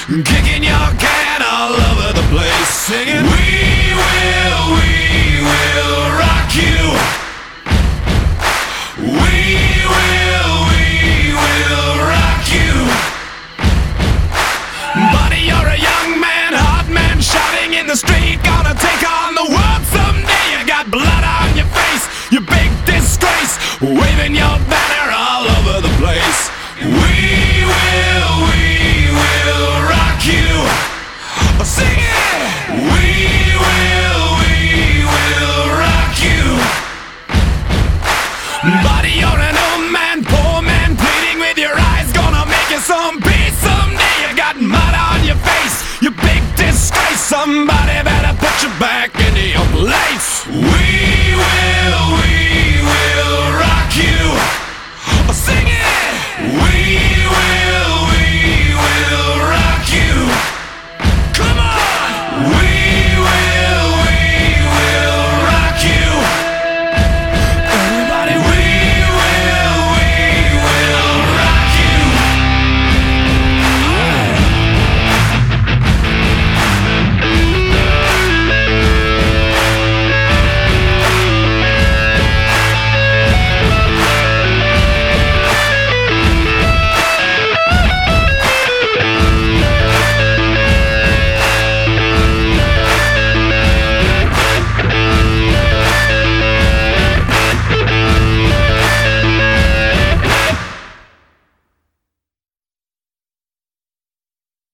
kicking your can all over the place, singing, we will rock you. We will rock you. Buddy, you're a young man, hot man, shouting in the street, gonna take on the world someday. You got blood on your face, you big disgrace, waving your banner all over the place. We